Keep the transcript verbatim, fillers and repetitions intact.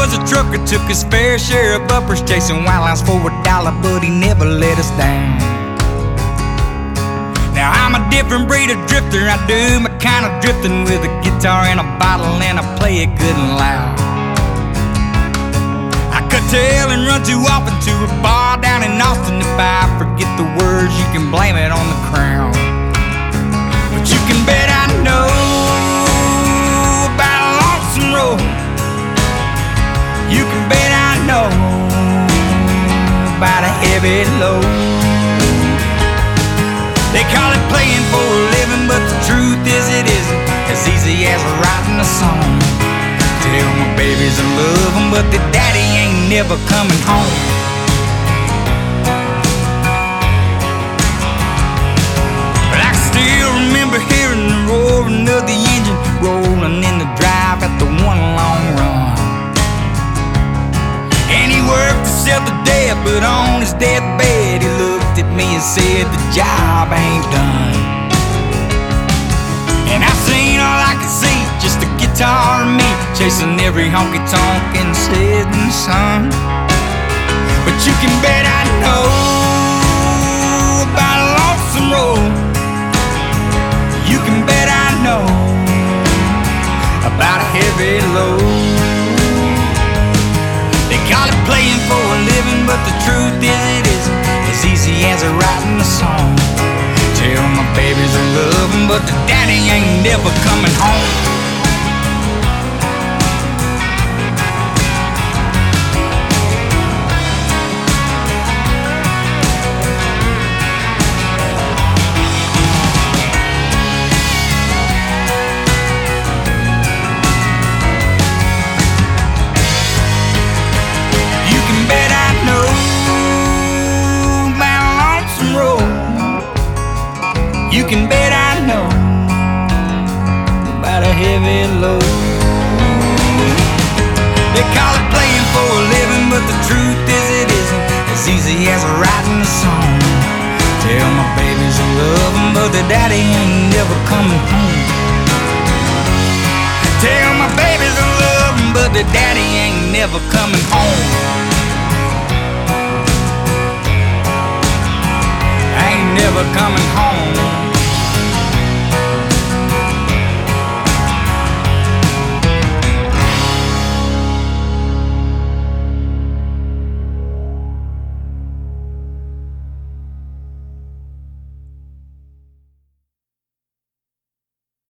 was a trucker, took his fair share of uppers, chasing wild lines for a dollar, but he never let us down. Now I'm a different breed of drifter, I do my kind of drifting with a guitar and a bottle, and I play it good and loud. I cut tail and run too often to a bar down in Austin. If I forget the words, you can blame it on the crowd. But you can bet I know about a lonesome road. You can bet I know about a heavy load. They call it playing for a living, but the truth is it isn't as easy as writing a song. Tell my babies I love them, but their daddy ain't never coming home. But I can still remember hearing the roaring of the engine rolling in the drive at the one long run. And he worked himself to death, but on his deathbed he looked at me and said the job ain't done. And I seen all I could see, just a guitar and me, chasing every honky-tonk in the setting sun. But you can bet I know about a lonesome road. You can bet I know about a heavy load. They call it playing for a living, but the truth is it isn't as easy as writing a song. Tell my babies I love them, but the daddy ain't never coming home. You can bet I know about a heavy load. They call it playing for a living, but the truth is it isn't as easy as writing a song. Tell my babies I love them, but their daddy ain't never coming home. Tell my babies I love them, but their daddy ain't never coming home. Ain't never coming home.